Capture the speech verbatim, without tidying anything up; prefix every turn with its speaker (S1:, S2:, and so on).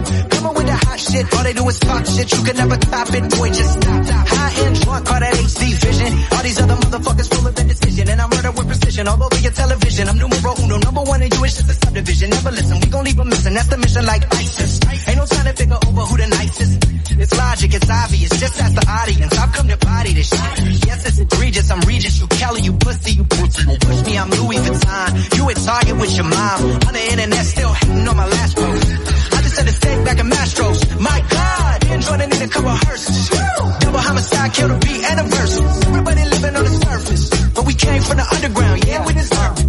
S1: Coming with the hot shit, all they do is pop shit. You can never top it, boy, just stop. High end drunk, all that H D vision. All these other motherfuckers full of indecision, and I murder with precision all over your television. I'm numero uno, number one, and you is just a subdivision. Never listen, we gon' leave them missing. That's the mission, like ISIS. Ain't no time to figure over who the nicest. It's logic, it's obvious. Just ask the audience. I've come to body this shit. Yes, it's egregious. I'm Regis, you Kelly, you pussy, you pussy. Push me, I'm Louis Vuitton. You at Target with your mom.